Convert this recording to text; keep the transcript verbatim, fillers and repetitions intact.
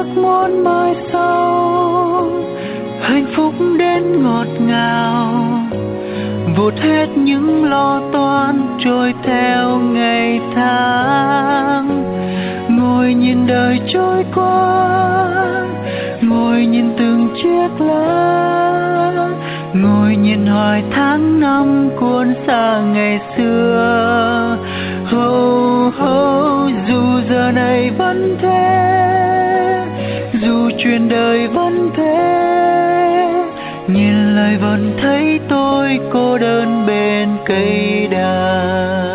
ước muốn mai sau hạnh phúc đến ngọt ngào, vụt hết những lo toan trôi theo ngày tháng. Ngồi nhìn đời trôi qua, ngồi nhìn từng chiếc lá, ngồi nhìn hoài tháng năm cuốn xa ngày xưa. Oh, oh, dù giờ này vẫn thế, dù chuyện đời vẫn thế, nhìn lại vẫn thấy tôi cô đơn bên cây đàn.